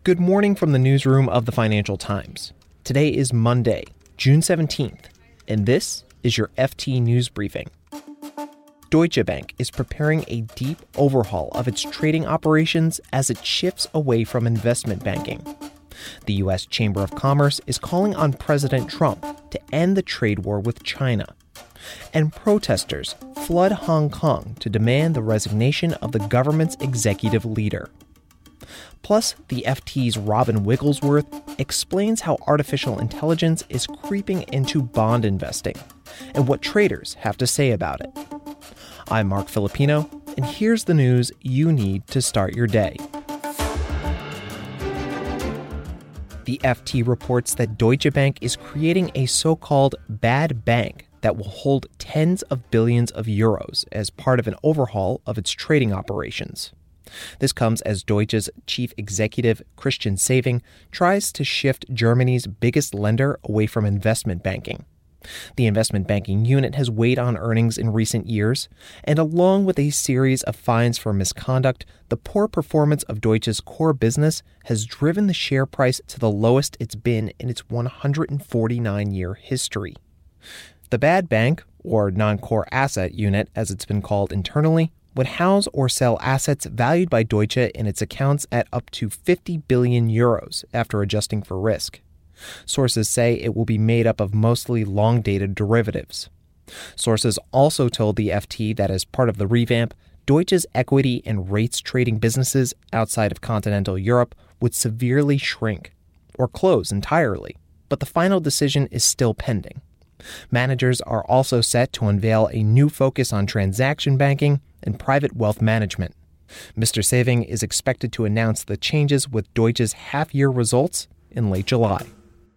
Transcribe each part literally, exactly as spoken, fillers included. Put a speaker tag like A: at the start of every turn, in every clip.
A: Good morning from the newsroom of the Financial Times. Today is Monday, June seventeenth, and this is your F T News Briefing. Deutsche Bank is preparing a deep overhaul of its trading operations as it shifts away from investment banking. The U S Chamber of Commerce is calling on President Trump to end the trade war with China. And protesters flood Hong Kong to demand the resignation of the government's executive leader. Plus, the F T's Robin Wigglesworth explains how artificial intelligence is creeping into bond investing and what traders have to say about it. I'm Mark Filipino, and here's the news you need to start your day. The F T reports that Deutsche Bank is creating a so-called bad bank that will hold tens of billions of euros as part of an overhaul of its trading operations. This comes as Deutsche's chief executive, Christian Sewing, tries to shift Germany's biggest lender away from investment banking. The investment banking unit has weighed on earnings in recent years, and along with a series of fines for misconduct, the poor performance of Deutsche's core business has driven the share price to the lowest it's been in its one hundred forty-nine year history. The bad bank, or non-core asset unit as it's been called internally, would house or sell assets valued by Deutsche in its accounts at up to fifty billion euros after adjusting for risk. Sources say it will be made up of mostly long-dated derivatives. Sources also told the F T that as part of the revamp, Deutsche's equity and rates trading businesses outside of continental Europe would severely shrink or close entirely, but the final decision is still pending. Managers are also set to unveil a new focus on transaction banking and private wealth management. Mister Sewing is expected to announce the changes with Deutsche's half-year results in late July.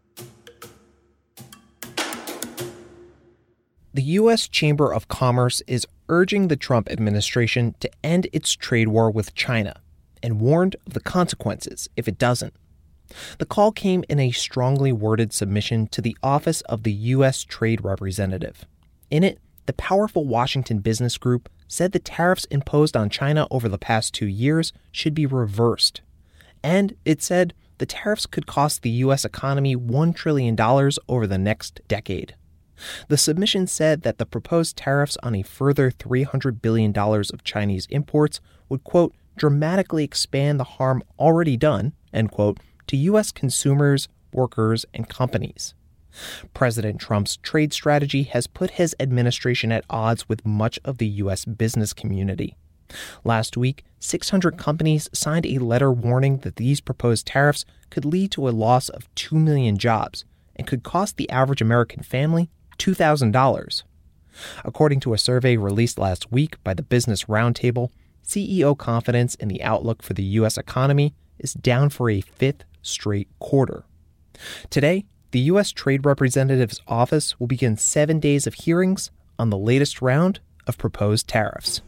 A: The U S Chamber of Commerce is urging the Trump administration to end its trade war with China and warned of the consequences if it doesn't. The call came in a strongly worded submission to the Office of the U S Trade Representative. In it, the powerful Washington Business Group said the tariffs imposed on China over the past two years should be reversed. And it said the tariffs could cost the U S economy one trillion dollars over the next decade. The submission said that the proposed tariffs on a further three hundred billion dollars of Chinese imports would, quote, dramatically expand the harm already done, end quote, to U S consumers, workers, and companies. President Trump's trade strategy has put his administration at odds with much of the U S business community. Last week, six hundred companies signed a letter warning that these proposed tariffs could lead to a loss of two million jobs and could cost the average American family two thousand dollars. According to a survey released last week by the Business Roundtable, C E O confidence in the outlook for the U S economy is down for a fifth straight quarter. Today, the U S Trade Representative's office will begin seven days of hearings on the latest round of proposed tariffs.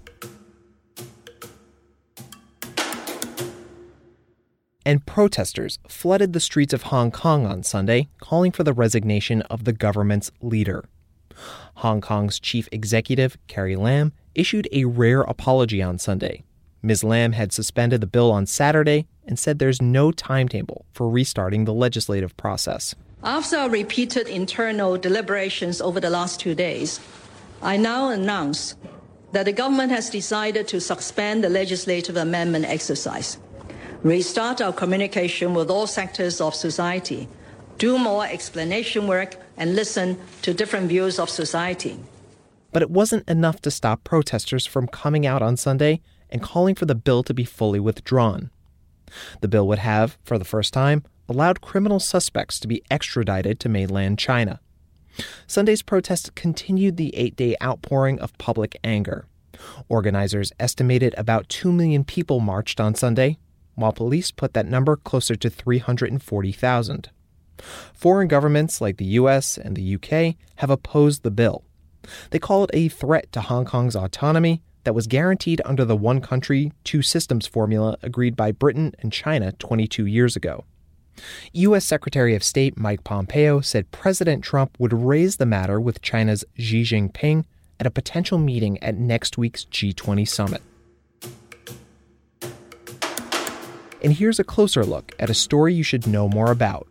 A: And protesters flooded the streets of Hong Kong on Sunday, calling for the resignation of the government's leader. Hong Kong's chief executive, Carrie Lam, issued a rare apology on Sunday. Miz Lam had suspended the bill on Saturday and said there's no timetable for restarting the legislative process.
B: After repeated internal deliberations over the last two days, I now announce that the government has decided to suspend the legislative amendment exercise, restart our communication with all sectors of society, do more explanation work, and listen to different views of society.
A: But it wasn't enough to stop protesters from coming out on Sunday and calling for the bill to be fully withdrawn. The bill would have, for the first time, allowed criminal suspects to be extradited to mainland China. Sunday's protests continued the eight-day outpouring of public anger. Organizers estimated about two million people marched on Sunday, while police put that number closer to three hundred forty thousand. Foreign governments like the U S and the U K have opposed the bill. They call it a threat to Hong Kong's autonomy that was guaranteed under the one country, two systems formula agreed by Britain and China twenty-two years ago. U S Secretary of State Mike Pompeo said President Trump would raise the matter with China's Xi Jinping at a potential meeting at next week's G twenty summit. And here's a closer look at a story you should know more about.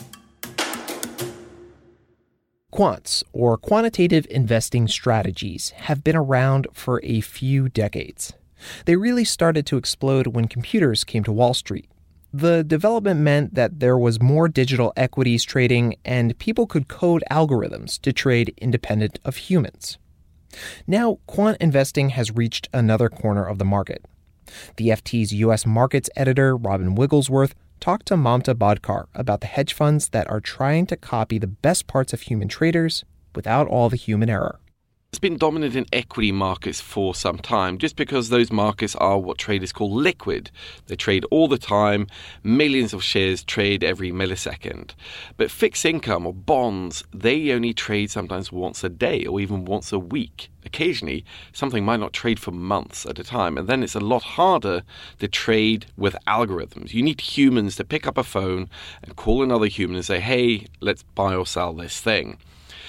A: Quants, or quantitative investing strategies, have been around for a few decades. They really started to explode when computers came to Wall Street. The development meant that there was more digital equities trading and people could code algorithms to trade independent of humans. Now, quant investing has reached another corner of the market. The F T's U S markets editor, Robin Wigglesworth, talked to Mamta Badkar about the hedge funds that are trying to copy the best parts of human traders without all the human error.
C: It's been dominant in equity markets for some time, just because those markets are what traders call liquid. They trade all the time, millions of shares trade every millisecond. But fixed income or bonds, they only trade sometimes once a day or even once a week. Occasionally, something might not trade for months at a time, and then it's a lot harder to trade with algorithms. You need humans to pick up a phone and call another human and say, hey, let's buy or sell this thing.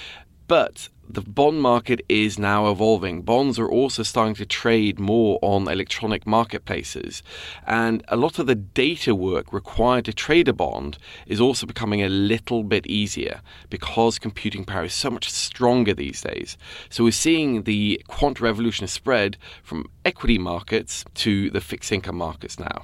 C: But the bond market is now evolving. Bonds are also starting to trade more on electronic marketplaces. And a lot of the data work required to trade a bond is also becoming a little bit easier because computing power is so much stronger these days. So we're seeing the quant revolution spread from equity markets to the fixed income markets now.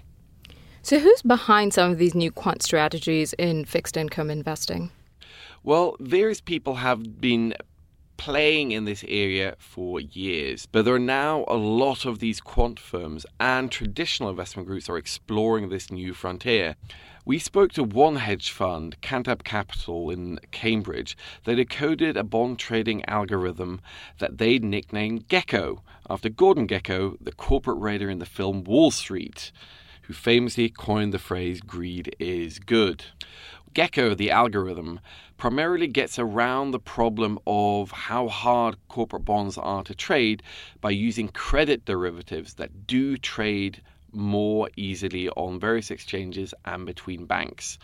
D: So who's behind some of these new quant strategies in fixed income investing?
C: Well, various people have been playing in this area for years, but there are now a lot of these quant firms and traditional investment groups are exploring this new frontier. We spoke to one hedge fund, Cantab Capital in Cambridge, that had coded a bond trading algorithm that they'd nicknamed Gecko, after Gordon Gekko, the corporate raider in the film Wall Street, who famously coined the phrase, "greed is good." Gecko, the algorithm, primarily gets around the problem of how hard corporate bonds are to trade by using credit derivatives that do trade more easily on various exchanges and between banks.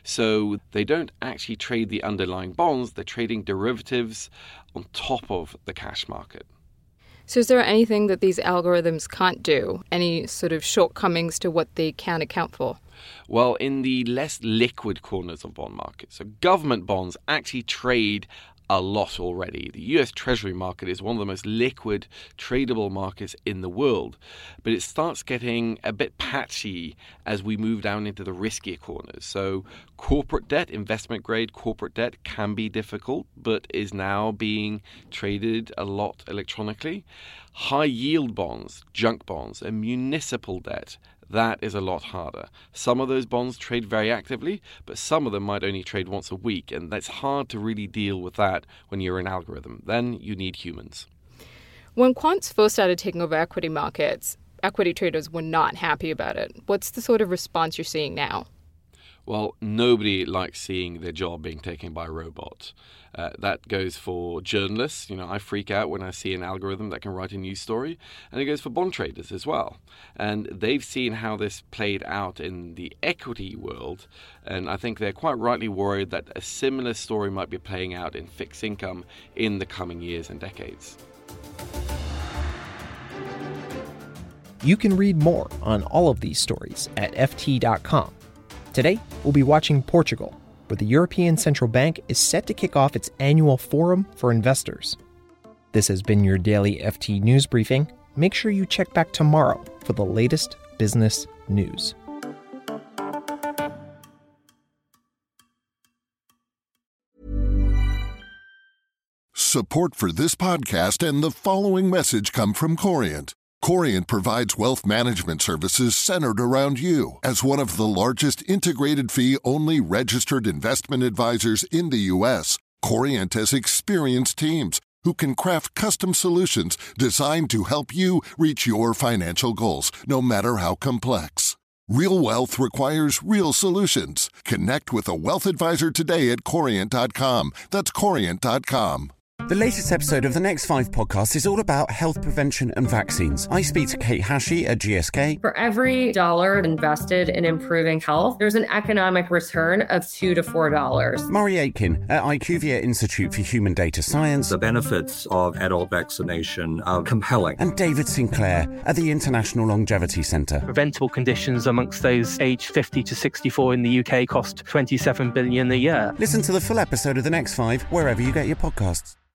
C: So they don't actually trade the underlying bonds, they're trading derivatives on top of the cash market.
D: So is there anything that these algorithms can't do? Any sort of shortcomings to what they can account for?
C: Well, in the less liquid corners of bond markets, so government bonds actually trade a lot already. The U S Treasury market is one of the most liquid, tradable markets in the world. But it starts getting a bit patchy as we move down into the riskier corners. So corporate debt, investment grade corporate debt can be difficult, but is now being traded a lot electronically. High yield bonds, junk bonds, and municipal debt, that is a lot harder. Some of those bonds trade very actively, but some of them might only trade once a week, and that's hard to really deal with that when you're an algorithm. Then you need humans.
D: When quants first started taking over equity markets, equity traders were not happy about it. What's the sort of response you're seeing now?
C: Well, nobody likes seeing their job being taken by a robot. Uh, that goes for journalists. You know, I freak out when I see an algorithm that can write a news story. And it goes for bond traders as well. And they've seen how this played out in the equity world. And I think they're quite rightly worried that a similar story might be playing out in fixed income in the coming years and decades.
A: You can read more on all of these stories at F T dot com. Today, we'll be watching Portugal, where the European Central Bank is set to kick off its annual forum for investors. This has been your daily F T News Briefing. Make sure you check back tomorrow for the latest business news.
E: Support for this podcast and the following message come from Corient. Corient provides wealth management services centered around you. As one of the largest integrated fee-only registered investment advisors in the U S, Corient has experienced teams who can craft custom solutions designed to help you reach your financial goals, no matter how complex. Real wealth requires real solutions. Connect with a wealth advisor today at Corient dot com. That's Corient dot com.
F: The latest episode of the Next Five podcast is all about health prevention and vaccines. I speak to Kate Hashey at G S K.
G: For every dollar invested in improving health, there's an economic return of two to four dollars.
F: Murray Aitken at IQVIA Institute for Human Data Science.
H: The benefits of adult vaccination are compelling.
F: And David Sinclair at the International Longevity Centre.
I: Preventable conditions amongst those aged fifty to sixty-four in the U K cost twenty-seven billion dollars a year.
F: Listen to the full episode of the Next Five wherever you get your podcasts.